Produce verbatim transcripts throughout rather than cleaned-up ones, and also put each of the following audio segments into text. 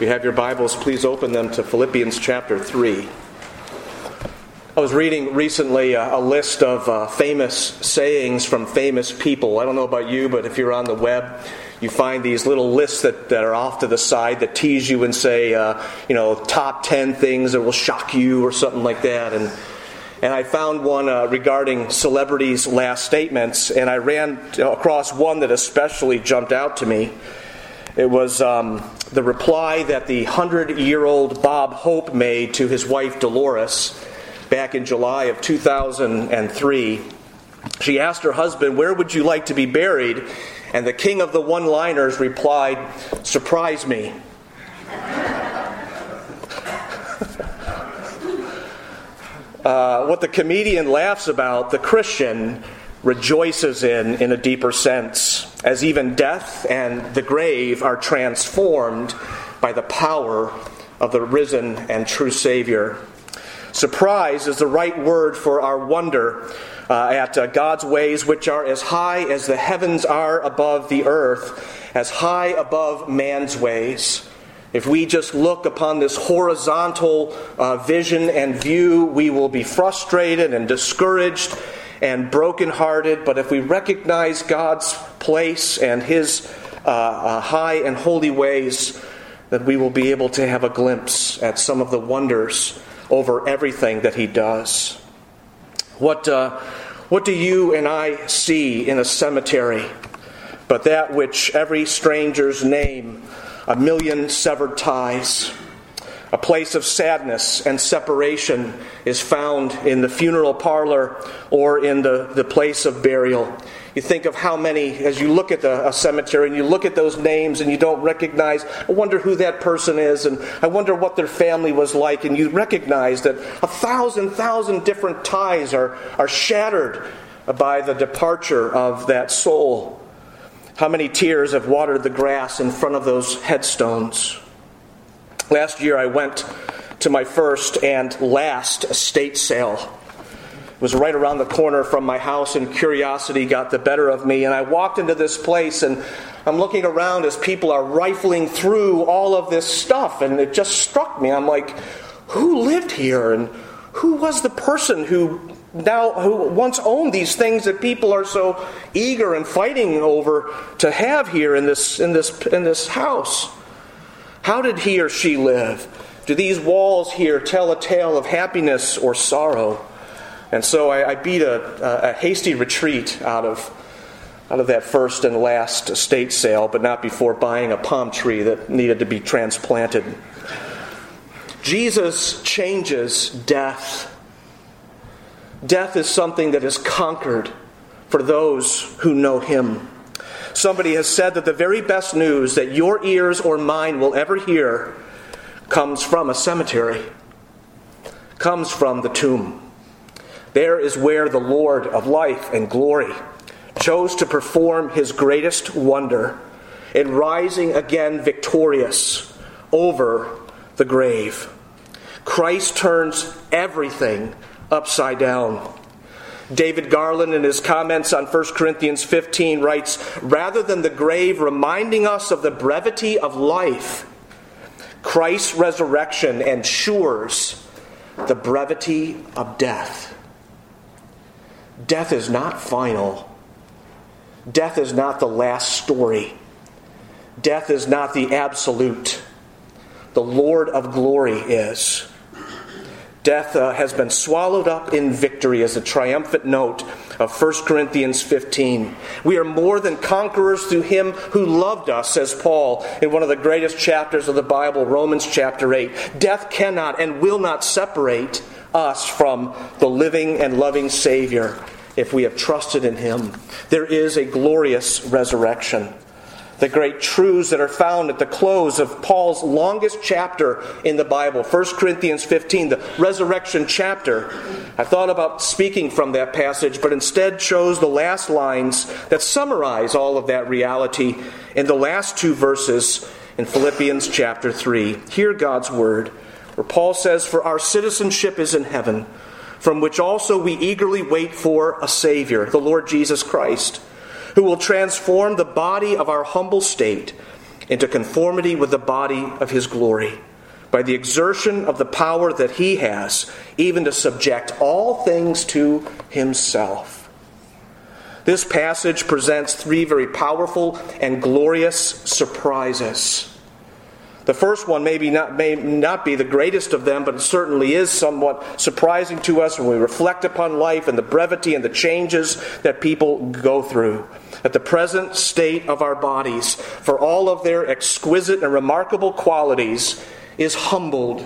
If you have your Bibles, please open them to Philippians chapter three. I was reading recently a, a list of uh, famous sayings from famous people. I don't know about you, but if you're on the web, you find these little lists that, that are off to the side that tease you and say, uh, you know, top ten things that will shock you or something like that. And and I found one uh, regarding celebrities' last statements, and I ran across one that especially jumped out to me. It was um, the reply that the hundred-year-old Bob Hope made to his wife Dolores back in July of two thousand three. She asked her husband, "Where would you like to be buried?" And the king of the one-liners replied, "Surprise me." uh, what the comedian laughs about, the Christian rejoices in in a deeper sense, as even death and the grave are transformed by the power of the risen and true Savior. Surprise is the right word for our wonder uh, at uh, God's ways, which are as high as the heavens are above the earth, as high above man's ways. If we just look upon this horizontal uh, vision and view, we will be frustrated and discouraged and brokenhearted. But if we recognize God's place and His uh, uh, high and holy ways, that we will be able to have a glimpse at some of the wonders over everything that He does. What uh, what do you and I see in a cemetery but that which every stranger's name, a million severed ties? A place of sadness and separation is found in the funeral parlor or in the, the place of burial. You think of how many, as you look at the, a cemetery and you look at those names and you don't recognize, I wonder who that person is, and I wonder what their family was like, and you recognize that a thousand, thousand different ties are, are shattered by the departure of that soul. How many tears have watered the grass in front of those headstones? Last year I went to my first and last estate sale. It was right around the corner from my house, and curiosity got the better of me. And I walked into this place, and I'm looking around as people are rifling through all of this stuff. And it just struck me. I'm like, who lived here? And who was the person who now who once owned these things that people are so eager and fighting over to have here in this in this in this house? How did he or she live? Do these walls here tell a tale of happiness or sorrow? And so I, I beat a, a hasty retreat out of out of that first and last estate sale, but not before buying a palm tree that needed to be transplanted. Jesus changes death. Death is something that is conquered for those who know Him. Somebody has said that the very best news that your ears or mine will ever hear comes from a cemetery, comes from the tomb. There is where the Lord of life and glory chose to perform His greatest wonder in rising again victorious over the grave. Christ turns everything upside down. David Garland, in his comments on First Corinthians fifteen, writes, "Rather than the grave reminding us of the brevity of life, Christ's resurrection ensures the brevity of death." Death is not final. Death is not the last story. Death is not the absolute. The Lord of glory is. Death uh, has been swallowed up in victory, as a triumphant note of First Corinthians fifteen. We are more than conquerors through Him who loved us, says Paul in one of the greatest chapters of the Bible, Romans chapter eight. Death cannot and will not separate us from the living and loving Savior if we have trusted in Him. There is a glorious resurrection. The great truths that are found at the close of Paul's longest chapter in the Bible, First Corinthians fifteen, the resurrection chapter. I thought about speaking from that passage, but instead chose the last lines that summarize all of that reality in the last two verses in Philippians chapter three. Hear God's word, where Paul says, "For our citizenship is in heaven, from which also we eagerly wait for a Savior, the Lord Jesus Christ, who will transform the body of our humble state into conformity with the body of his glory, by the exertion of the power that he has, even to subject all things to himself. This passage presents three very powerful and glorious surprises. The first one maybe not, may not be the greatest of them, but it certainly is somewhat surprising to us when we reflect upon life and the brevity and the changes that people go through. That the present state of our bodies, for all of their exquisite and remarkable qualities, is humbled.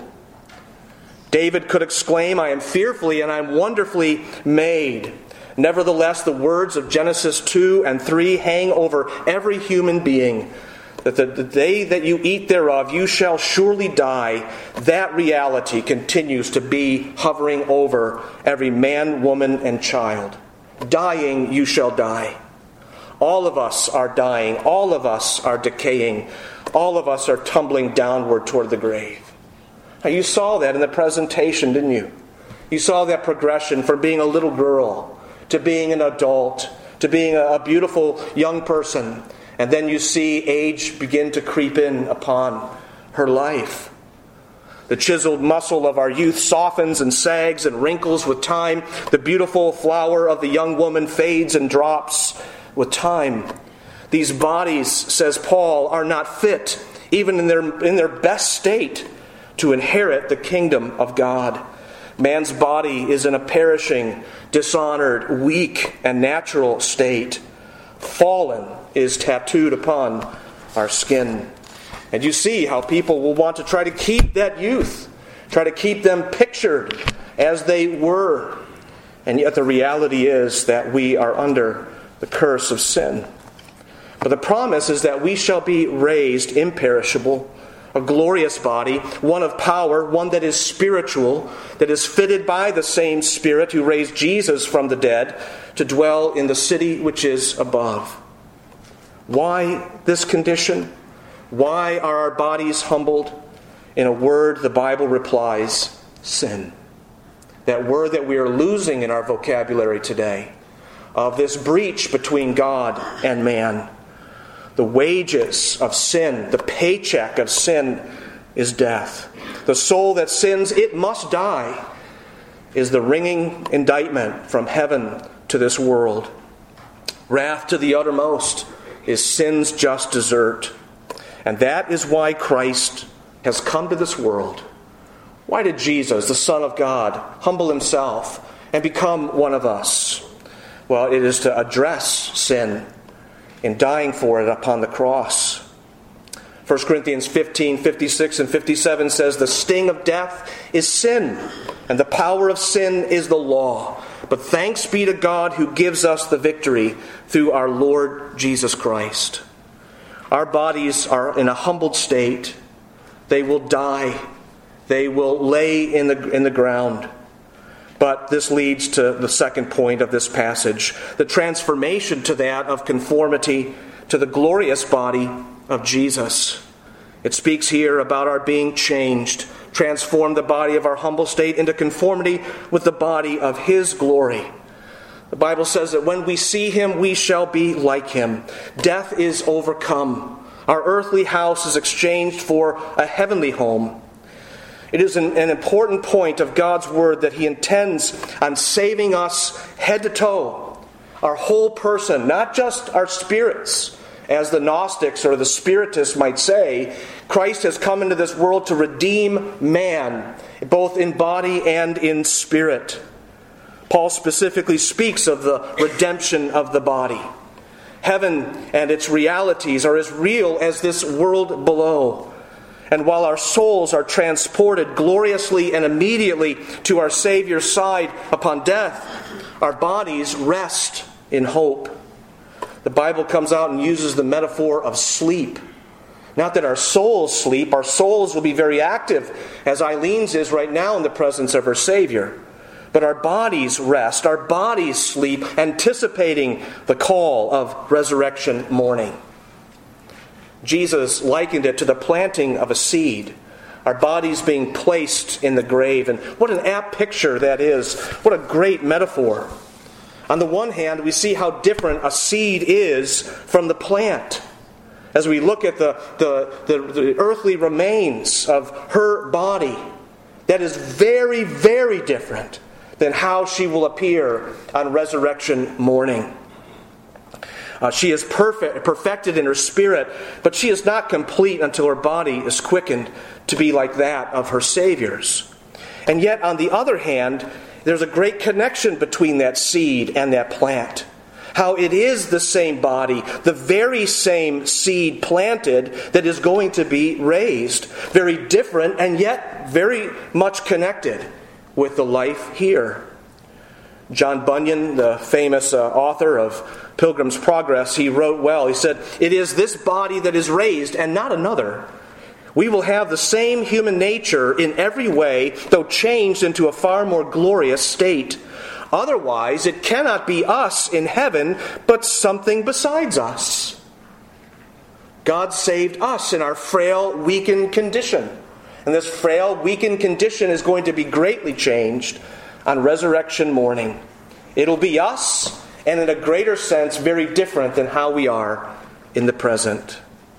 David could exclaim, "I am fearfully and I am wonderfully made." Nevertheless, the words of Genesis two and three hang over every human being. That the, the day that you eat thereof, you shall surely die. That reality continues to be hovering over every man, woman, and child. Dying, you shall die. All of us are dying. All of us are decaying. All of us are tumbling downward toward the grave. Now, you saw that in the presentation, didn't you? You saw that progression from being a little girl to being an adult to being a beautiful young person. And then you see age begin to creep in upon her life. The chiseled muscle of our youth softens and sags and wrinkles with time. The beautiful flower of the young woman fades and drops with time. These bodies, says Paul, are not fit, even in their, in their best state, to inherit the kingdom of God. Man's body is in a perishing, dishonored, weak, and natural state. Fallen is tattooed upon our skin. And you see how people will want to try to keep that youth, try to keep them pictured as they were. And yet the reality is that we are under the curse of sin. But the promise is that we shall be raised imperishable, a glorious body, one of power, one that is spiritual, that is fitted by the same Spirit who raised Jesus from the dead to dwell in the city which is above. Why this condition? Why are our bodies humbled? In a word, the Bible replies, sin. That word that we are losing in our vocabulary today, of this breach between God and man. The wages of sin, the paycheck of sin, is death. The soul that sins, it must die, is the ringing indictment from heaven to this world. Wrath to the uttermost is sin's just desert. And that is why Christ has come to this world. Why did Jesus, the Son of God, humble himself and become one of us? Well, it is to address sin in dying for it upon the cross. First Corinthians fifteen, fifty-six and fifty-seven says, "The sting of death is sin, and the power of sin is the law. But thanks be to God who gives us the victory through our Lord Jesus Christ." Our bodies are in a humbled state. They will die. They will lay in the, in the ground. But this leads to the second point of this passage, the transformation to that of conformity to the glorious body of Jesus. It speaks here about our being changed, transform the body of our humble state into conformity with the body of His glory. The Bible says that when we see Him, we shall be like Him. Death is overcome. Our earthly house is exchanged for a heavenly home. It is an, an important point of God's Word that He intends on saving us head to toe, our whole person, not just our spirits, as the Gnostics or the Spiritists might say. Christ has come into this world to redeem man, both in body and in spirit. Paul specifically speaks of the redemption of the body. Heaven and its realities are as real as this world below. And while our souls are transported gloriously and immediately to our Savior's side upon death, our bodies rest in hope. The Bible comes out and uses the metaphor of sleep. Not that our souls sleep. Our souls will be very active, as Eileen's is right now in the presence of her Savior. But our bodies rest. Our bodies sleep, anticipating the call of resurrection morning. Jesus likened it to the planting of a seed, our bodies being placed in the grave. And what an apt picture that is. What a great metaphor. On the one hand, we see how different a seed is from the plant. as we look at the, the, the, the earthly remains of her body, that is very, very different than how she will appear on resurrection morning. Uh, she is perfect, perfected in her spirit, but she is not complete until her body is quickened to be like that of her Savior's. And yet, on the other hand, there's a great connection between that seed and that plant. How it is the same body, the very same seed planted that is going to be raised. Very different and yet very much connected with the life here. John Bunyan, the famous uh, author of Pilgrim's Progress, he wrote well. He said, "It is this body that is raised and not another. We will have the same human nature in every way, though changed into a far more glorious state. Otherwise, it cannot be us in heaven, but something besides us." God saved us in our frail, weakened condition. And this frail, weakened condition is going to be greatly changed on resurrection morning. It'll be us, and in a greater sense, very different than how we are in the present.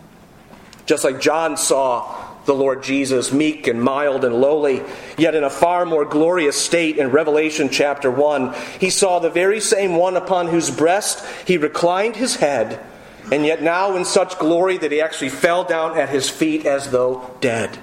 Just like John saw the Lord Jesus meek and mild and lowly, yet in a far more glorious state in Revelation chapter one, he saw the very same one upon whose breast he reclined his head, and yet now in such glory that he actually fell down at his feet as though dead.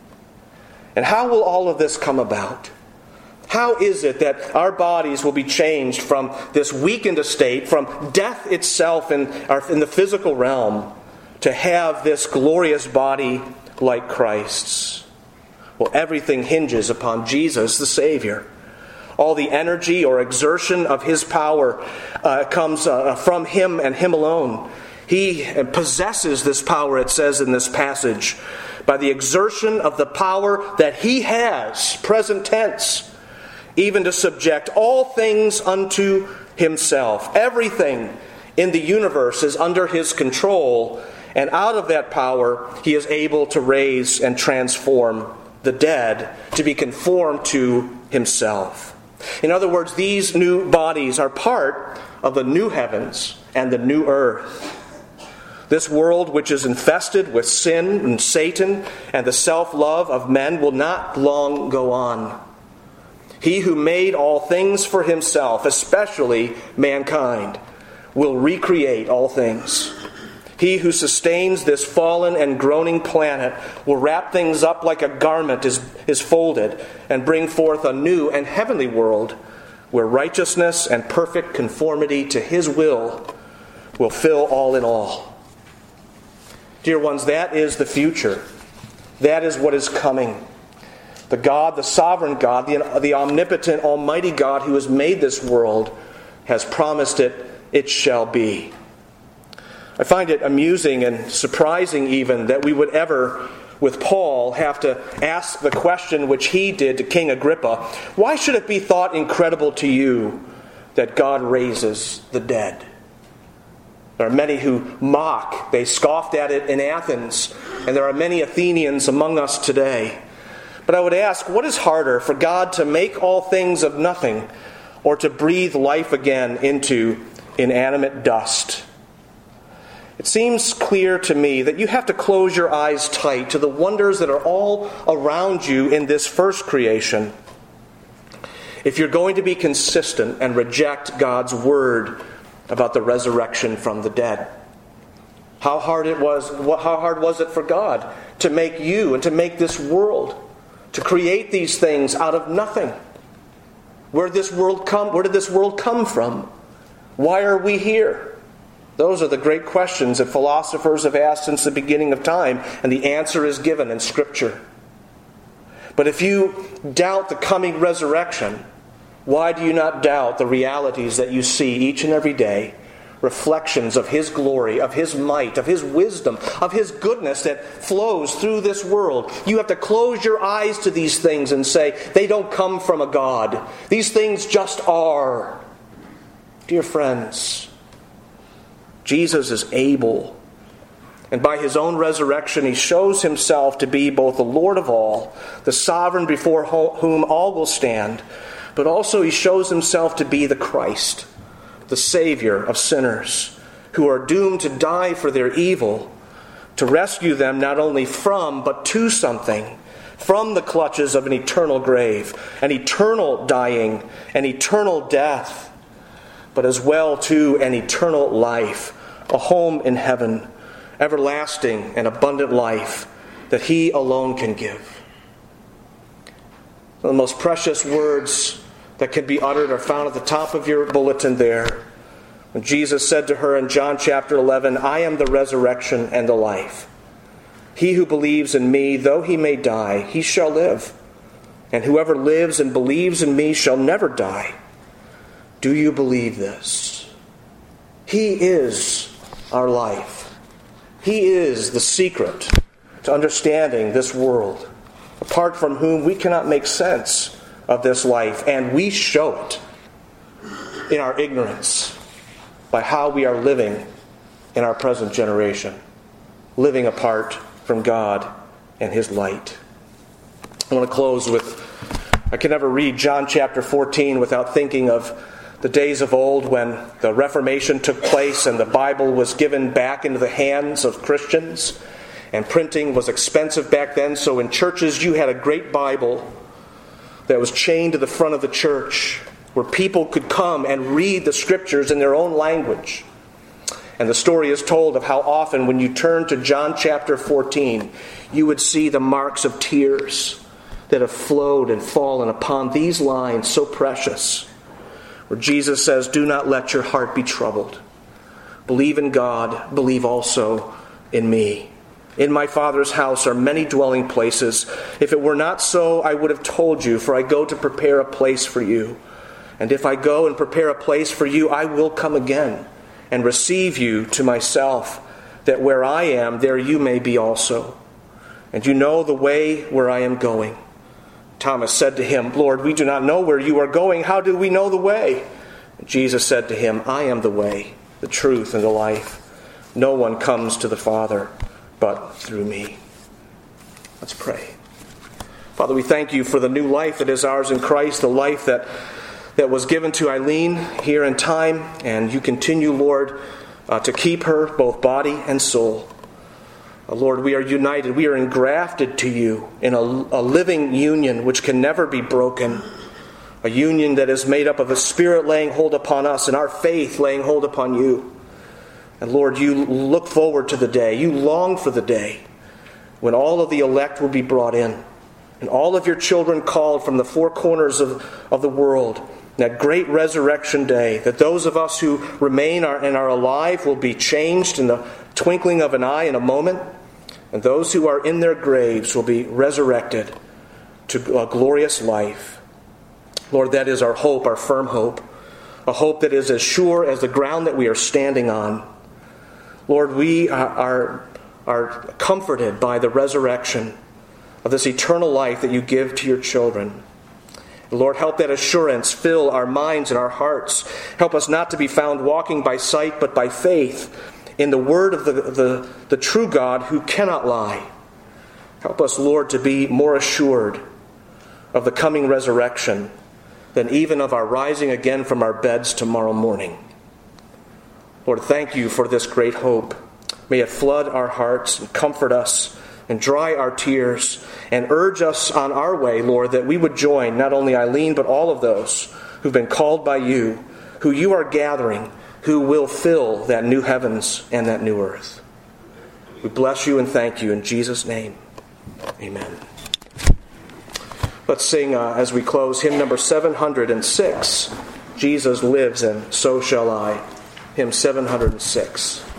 And how will all of this come about? How is it that our bodies will be changed from this weakened estate, from death itself in, our, in the physical realm, to have this glorious body like Christ's? Well, everything hinges upon Jesus, the Savior. All the energy or exertion of His power uh, comes uh, from Him and Him alone. He possesses this power, it says in this passage, by the exertion of the power that He has, present tense, even to subject all things unto Himself. Everything in the universe is under His control, and out of that power, He is able to raise and transform the dead to be conformed to Himself. In other words, these new bodies are part of the new heavens and the new earth. This world, which is infested with sin and Satan and the self-love of men, will not long go on. He who made all things for Himself, especially mankind, will recreate all things. He who sustains this fallen and groaning planet will wrap things up like a garment is, is folded and bring forth a new and heavenly world where righteousness and perfect conformity to His will will fill all in all. Dear ones, that is the future. That is what is coming. The God, the sovereign God, the, the omnipotent, almighty God who has made this world has promised it, it shall be. I find it amusing and surprising even that we would ever, with Paul, have to ask the question which he did to King Agrippa, why should it be thought incredible to you that God raises the dead? There are many who mock. They scoffed at it in Athens, and there are many Athenians among us today. But I would ask, what is harder, for God to make all things of nothing, or to breathe life again into inanimate dust? It seems clear to me that you have to close your eyes tight to the wonders that are all around you in this first creation, if you're going to be consistent and reject God's word about the resurrection from the dead. How hard it was, how hard was it for God to make you and to make this world, to create these things out of nothing? Where did this world come? Where did this world come from? Why are we here? Those are the great questions that philosophers have asked since the beginning of time, and the answer is given in Scripture. But if you doubt the coming resurrection, why do you not doubt the realities that you see each and every day? Reflections of His glory, of His might, of His wisdom, of His goodness that flows through this world. You have to close your eyes to these things and say, they don't come from a God. These things just are. Dear friends, Jesus is able. And by His own resurrection, He shows Himself to be both the Lord of all, the sovereign before whom all will stand, but also He shows Himself to be the Christ, the Savior of sinners, who are doomed to die for their evil, to rescue them not only from, but to something, from the clutches of an eternal grave, an eternal dying, an eternal death, but as well to an eternal life, a home in heaven, everlasting and abundant life that He alone can give. The most precious words that can be uttered are found at the top of your bulletin there. When Jesus said to her in John chapter eleven, I am the resurrection and the life. He who believes in me, though he may die, he shall live. And whoever lives and believes in me shall never die. Do you believe this? He is our life. He is the secret to understanding this world, apart from whom we cannot make sense of this life, and we show it in our ignorance by how we are living in our present generation, living apart from God and His light. I want to close with, I can never read John chapter fourteen without thinking of the days of old when the Reformation took place and the Bible was given back into the hands of Christians, and printing was expensive back then, so in churches you had a great Bible that was chained to the front of the church, where people could come and read the Scriptures in their own language. And the story is told of how often when you turn to John chapter fourteen, you would see the marks of tears that have flowed and fallen upon these lines so precious, where Jesus says, do not let your heart be troubled. Believe in God, believe also in me. In my Father's house are many dwelling places. If it were not so, I would have told you, for I go to prepare a place for you. And if I go and prepare a place for you, I will come again and receive you to myself, that where I am, there you may be also. And you know the way where I am going. Thomas said to him, Lord, we do not know where you are going. How do we know the way? And Jesus said to him, I am the way, the truth, and the life. No one comes to the Father but through me. Let's pray. Father, we thank you for the new life that is ours in Christ, the life that that was given to Eileen here in time, and you continue, Lord, uh, to keep her, both body and soul. Uh, Lord, we are united. We are engrafted to you in a, a living union which can never be broken, a union that is made up of a Spirit laying hold upon us and our faith laying hold upon you. And Lord, you look forward to the day, you long for the day when all of the elect will be brought in, and all of your children called from the four corners of, of the world, that great resurrection day, that those of us who remain are, and are alive will be changed in the twinkling of an eye in a moment, and those who are in their graves will be resurrected to a glorious life. Lord, that is our hope, our firm hope, a hope that is as sure as the ground that we are standing on. Lord, we are, are comforted by the resurrection of this eternal life that you give to your children. Lord, help that assurance fill our minds and our hearts. Help us not to be found walking by sight, but by faith in the word of the, the, the true God who cannot lie. Help us, Lord, to be more assured of the coming resurrection than even of our rising again from our beds tomorrow morning. Lord, thank you for this great hope. May it flood our hearts and comfort us and dry our tears, and urge us on our way, Lord, that we would join not only Eileen, but all of those who've been called by you, who you are gathering, who will fill that new heavens and that new earth. We bless you and thank you in Jesus' name. Amen. Let's sing uh, as we close hymn number seven hundred six, Jesus lives and so shall I. Hymn seven hundred six.